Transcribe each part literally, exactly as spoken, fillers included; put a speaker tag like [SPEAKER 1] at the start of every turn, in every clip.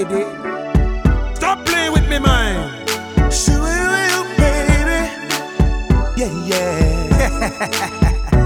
[SPEAKER 1] lady. Stop playing with me, mind.
[SPEAKER 2] Sure will, baby. Yeah, yeah.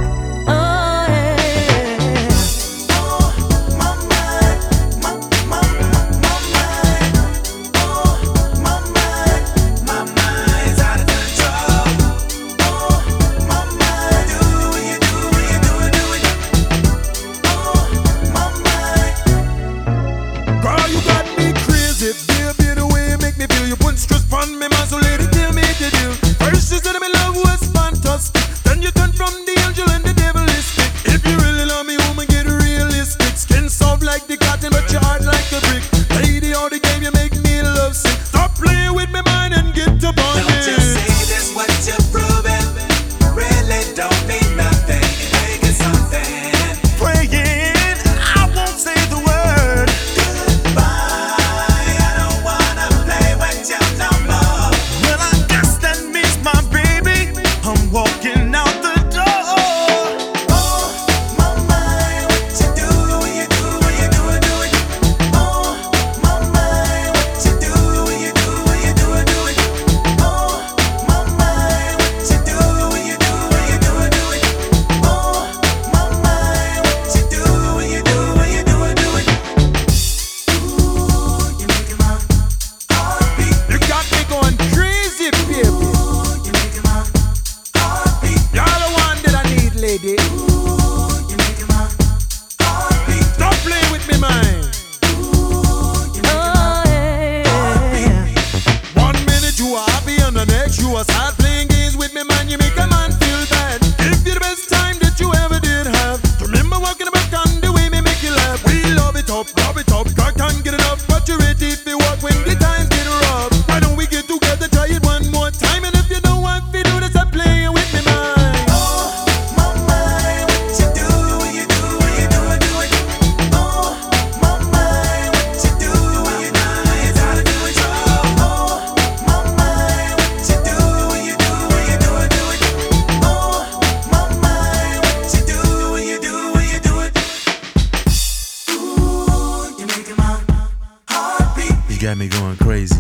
[SPEAKER 2] You got me going crazy.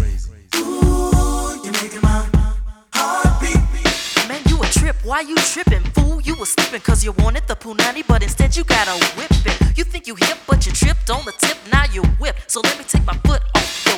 [SPEAKER 3] Ooh, you're making my heart beat. Man, you a trip, why you tripping, fool? You was slipping cause you wanted the punani, but instead you got a whipping. You think you hip, but you tripped on the tip, now you whip. So let me take my foot off your